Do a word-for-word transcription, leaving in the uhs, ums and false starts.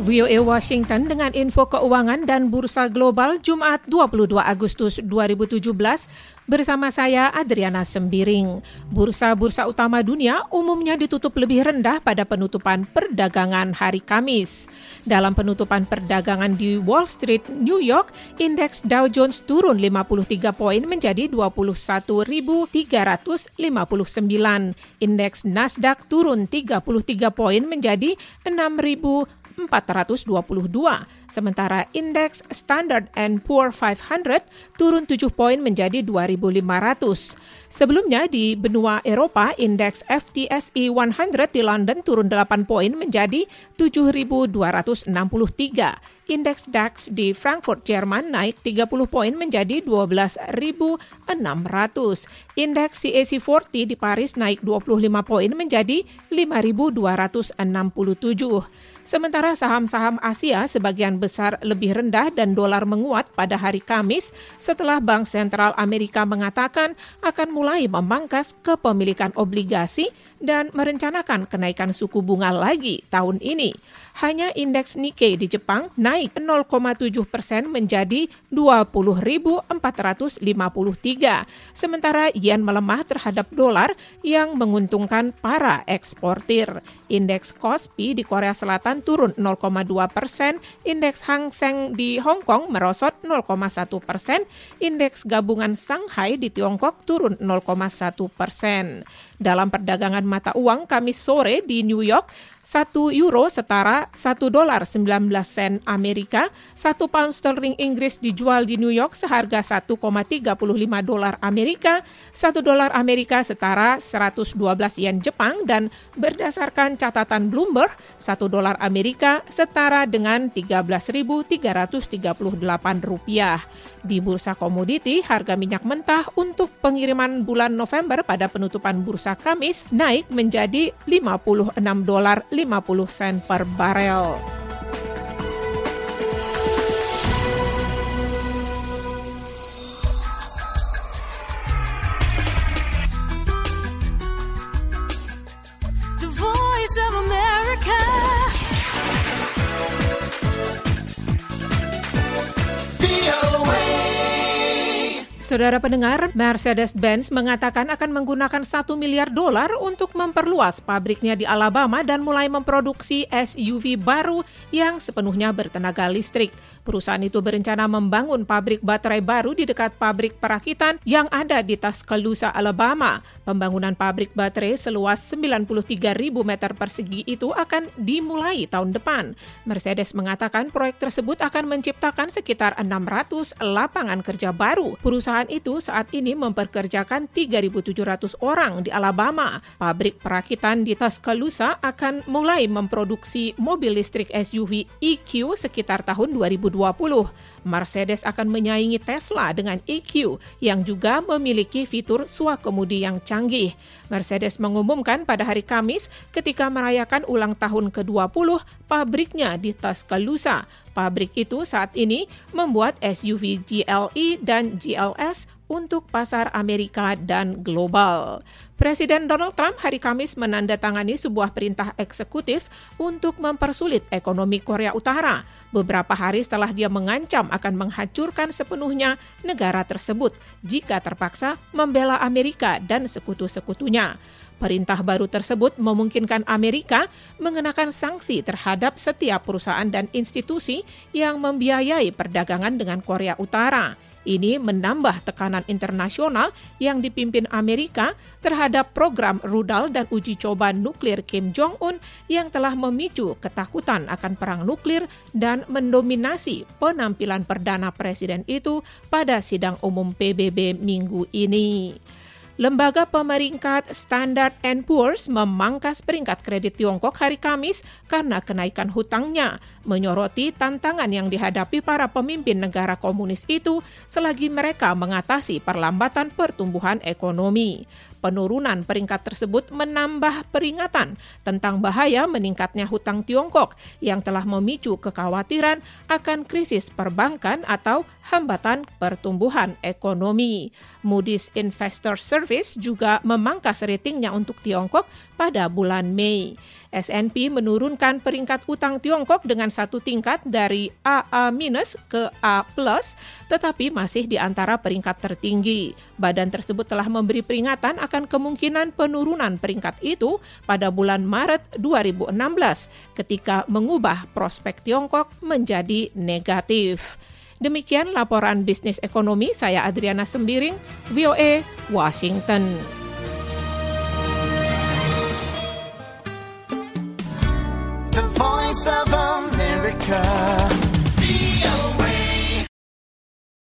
V O A Washington dengan info keuangan dan bursa global Jumat dua puluh dua Agustus dua ribu tujuh belas bersama saya Adriana Sembiring. Bursa-bursa utama dunia umumnya ditutup lebih rendah pada penutupan perdagangan hari Kamis. Dalam penutupan perdagangan di Wall Street, New York, indeks Dow Jones turun lima puluh tiga poin menjadi dua puluh satu ribu tiga ratus lima puluh sembilan. Indeks Nasdaq turun tiga puluh tiga poin menjadi enam ribu empat ratus dua puluh dua. Sementara indeks Standard and Poor lima ratus turun tujuh poin menjadi dua ribu lima ratus. Sebelumnya di benua Eropa, indeks F T S E seratus di London turun delapan poin menjadi tujuh ribu dua ratus enam puluh tiga. Indeks DAX di Frankfurt, Jerman naik tiga puluh poin menjadi dua belas ribu enam ratus. Indeks C A C empat puluh di Paris naik dua puluh lima poin menjadi lima ribu dua ratus enam puluh tujuh. Sementara saham-saham Asia sebagian besar lebih rendah dan dolar menguat pada hari Kamis setelah Bank Sentral Amerika mengatakan akan mulai memangkas kepemilikan obligasi dan merencanakan kenaikan suku bunga lagi tahun ini. Hanya indeks Nikkei di Jepang naik nol koma tujuh persen menjadi dua puluh ribu empat ratus lima puluh tiga. Sementara yen melemah terhadap dolar yang menguntungkan para eksportir. Indeks Kospi di Korea Selatan turun nol koma dua persen, indeks Hang Seng di Hong Kong merosot nol koma satu persen, indeks gabungan Shanghai di Tiongkok turun nol koma satu persen. Dalam perdagangan mata uang Kamis sore di New York, satu euro setara satu dolar sembilan belas sen Amerika, satu pound sterling Inggris dijual di New York seharga satu koma tiga lima dolar Amerika, satu dolar Amerika setara seratus dua belas yen Jepang, dan berdasarkan catatan Bloomberg, satu dolar Amerika setara dengan tiga belas ribu tiga ratus tiga puluh delapan rupiah. Di bursa komoditi, harga minyak mentah untuk pengiriman bulan November pada penutupan bursa Kamis naik menjadi lima puluh enam dolar lima puluh sen per barel. The Voice of America. Saudara pendengar, Mercedes-Benz mengatakan akan menggunakan satu miliar dolar untuk memperluas pabriknya di Alabama dan mulai memproduksi S U V baru yang sepenuhnya bertenaga listrik. Perusahaan itu berencana membangun pabrik baterai baru di dekat pabrik perakitan yang ada di Tuscaloosa, Alabama. Pembangunan pabrik baterai seluas sembilan puluh tiga ribu meter persegi itu akan dimulai tahun depan. Mercedes mengatakan proyek tersebut akan menciptakan sekitar enam ratus lapangan kerja baru. Perusahaan itu saat ini memperkerjakan tiga ribu tujuh ratus orang di Alabama. Pabrik perakitan di Tuscaloosa akan mulai memproduksi mobil listrik S U V E Q sekitar tahun dua ribu dua puluh. Mercedes akan menyaingi Tesla dengan E Q yang juga memiliki fitur swakemudi yang canggih. Mercedes mengumumkan pada hari Kamis ketika merayakan ulang tahun ke dua puluh pabriknya di Tuscaloosa. Pabrik itu saat ini membuat S U V G L E dan G L S untuk pasar Amerika dan global. Presiden Donald Trump hari Kamis menandatangani sebuah perintah eksekutif untuk mempersulit ekonomi Korea Utara, beberapa hari setelah dia mengancam akan menghancurkan sepenuhnya negara tersebut jika terpaksa membela Amerika dan sekutu-sekutunya. Perintah baru tersebut memungkinkan Amerika mengenakan sanksi terhadap setiap perusahaan dan institusi yang membiayai perdagangan dengan Korea Utara. Ini menambah tekanan internasional yang dipimpin Amerika terhadap program rudal dan uji coba nuklir Kim Jong-un yang telah memicu ketakutan akan perang nuklir dan mendominasi penampilan perdana presiden itu pada sidang umum P B B minggu ini. Lembaga pemeringkat Standard and Poor's memangkas peringkat kredit Tiongkok hari Kamis karena kenaikan hutangnya, menyoroti tantangan yang dihadapi para pemimpin negara komunis itu selagi mereka mengatasi perlambatan pertumbuhan ekonomi. Penurunan peringkat tersebut menambah peringatan tentang bahaya meningkatnya hutang Tiongkok yang telah memicu kekhawatiran akan krisis perbankan atau hambatan pertumbuhan ekonomi. Moody's Investor Service Service juga memangkas ratingnya untuk Tiongkok pada bulan Mei. S and P menurunkan peringkat utang Tiongkok dengan satu tingkat dari A A- ke A plus, tetapi masih di antara peringkat tertinggi. Badan tersebut telah memberi peringatan akan kemungkinan penurunan peringkat itu pada bulan Maret dua ribu enam belas ketika mengubah prospek Tiongkok menjadi negatif. Demikian laporan bisnis ekonomi, saya Adriana Sembiring, V O A, Washington. The Voice of America.